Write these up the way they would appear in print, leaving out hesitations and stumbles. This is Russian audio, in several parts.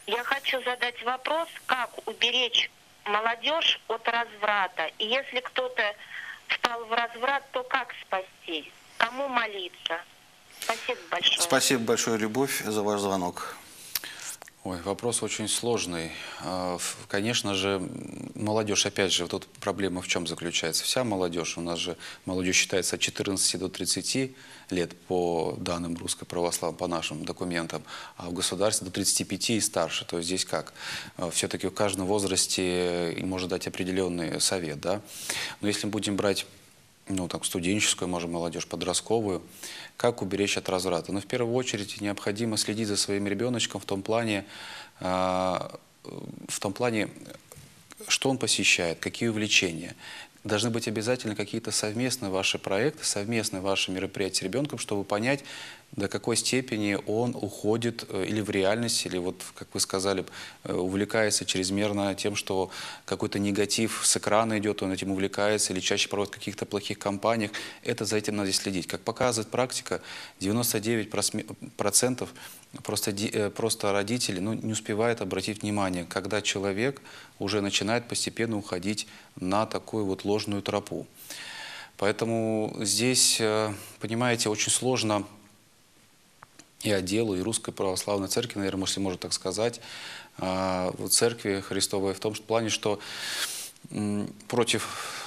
Я хочу задать вопрос, как уберечь молодежь от разврата. И если кто-то впал в разврат, то как спасти? Кому молиться? Спасибо большое. Спасибо большое, Любовь, за ваш звонок. Ой, вопрос очень сложный. Конечно же, молодежь, опять же, вот тут проблема в чем заключается? Вся молодежь, у нас же молодежь считается от 14 до 30 лет по данным Русской Православной, по нашим документам, а в государстве до 35 и старше. То есть здесь как? Все-таки в каждом возрасте может дать определенный совет, да? Но если мы будем брать студенческую, может, молодежь, подростковую, как уберечь от разврата? В первую очередь необходимо следить за своим ребеночком в том плане, что он посещает, какие увлечения. Должны быть обязательно какие-то совместные ваши проекты, совместные ваши мероприятия с ребенком, чтобы понять, до какой степени он уходит или в реальность, или вот, как вы сказали, увлекается чрезмерно тем, что какой-то негатив с экрана идет, он этим увлекается, или чаще проводит в каких-то плохих компаниях. За этим надо следить. Как показывает практика, 99% просто родители не успевают обратить внимание, когда человек уже начинает постепенно уходить на такую вот ложную тропу. Поэтому здесь, понимаете, очень сложно и отделу, и Русской Православной Церкви, наверное, если можно так сказать, в Церкви Христовой в том плане, что против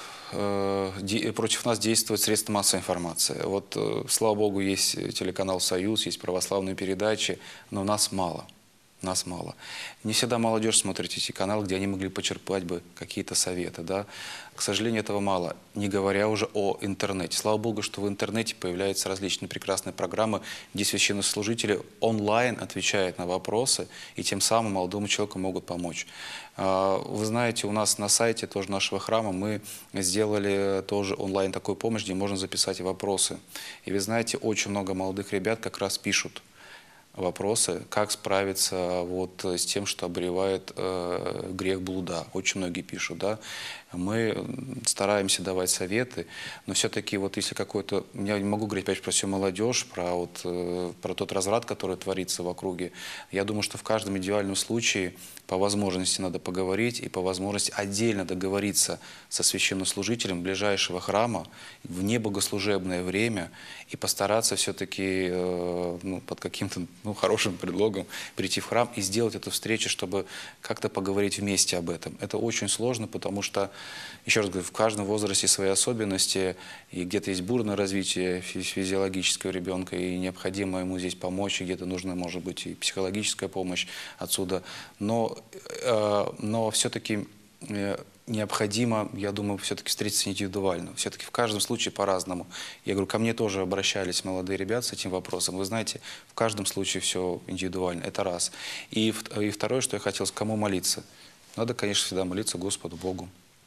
нас действуют средства массовой информации. Вот, слава Богу, есть телеканал «Союз», есть православные передачи, но нас мало. Нас мало. Не всегда молодежь смотрит эти каналы, где они могли почерпать бы какие-то советы. Да? К сожалению, этого мало, не говоря уже о интернете. Слава Богу, что в интернете появляются различные прекрасные программы, где священнослужители онлайн отвечают на вопросы, и тем самым молодому человеку могут помочь. Вы знаете, у нас на сайте тоже нашего храма мы сделали тоже онлайн такую помощь, где можно записать вопросы. И вы знаете, очень много молодых ребят как раз пишут вопросы, как справиться вот с тем, что обревает грех блуда. Очень многие пишут, да. Мы стараемся давать советы, но все-таки вот если какой-то, я не могу говорить опять про всю молодежь, про тот разврат, который творится в округе. Я думаю, что в каждом индивидуальном случае по возможности надо поговорить и по возможности отдельно договориться со священнослужителем ближайшего храма в небогослужебное время и постараться все-таки под каким-то хорошим предлогом прийти в храм и сделать эту встречу, чтобы как-то поговорить вместе об этом. Это очень сложно, потому что, еще раз говорю, в каждом возрасте свои особенности, и где-то есть бурное развитие физиологического ребенка, и необходимо ему здесь помочь, и где-то нужна, может быть, и психологическая помощь отсюда. Но все-таки необходимо, я думаю, все-таки встретиться индивидуально. Все-таки в каждом случае по-разному. Я говорю, ко мне тоже обращались молодые ребята с этим вопросом. Вы знаете, в каждом случае все индивидуально. Это раз. И второе, что я хотел, кому молиться. Надо, конечно, всегда молиться Господу Богу.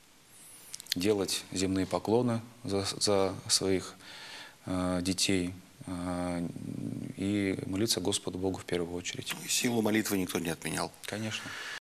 Делать земные поклоны за своих детей. И молиться Господу Богу в первую очередь. Силу молитвы никто не отменял. Конечно.